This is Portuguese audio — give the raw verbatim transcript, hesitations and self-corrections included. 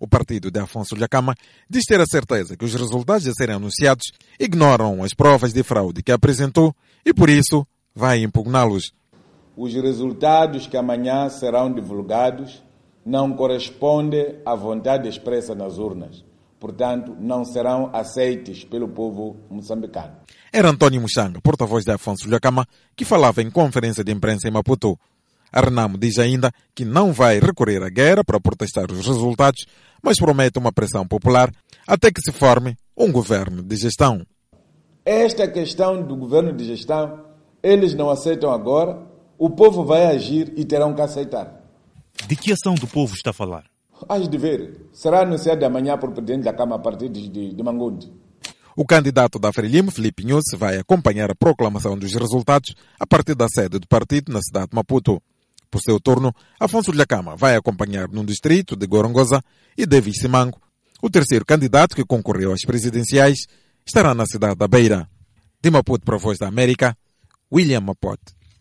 O partido de Afonso Dhlakama diz ter a certeza que os resultados a serem anunciados ignoram as provas de fraude que apresentou e, por isso, vai impugná-los. Os resultados que amanhã serão divulgados não correspondem à vontade expressa nas urnas. Portanto, não serão aceitos pelo povo moçambicano. Era António Muxanga, porta-voz de Afonso Dhlakama, que falava em conferência de imprensa em Maputo. A Renamo diz ainda que não vai recorrer à guerra para protestar os resultados, mas promete uma pressão popular até que se forme um governo de gestão. Esta questão do governo de gestão, eles não aceitam agora, o povo vai agir e terão que aceitar. De que ação do povo está a falar? Hás de ver. Será anunciado amanhã por presidente da Câmara a partir de, de, de Mangundi. O candidato da Frelimo, Filipe Nyusi, vai acompanhar a proclamação dos resultados a partir da sede do partido na cidade de Maputo. Por seu turno, Afonso Dhlakama vai acompanhar no distrito de Gorongosa e Davis Simango. O terceiro candidato que concorreu às presidenciais estará na cidade da Beira. De Maputo para a Voz da América, William Mapote.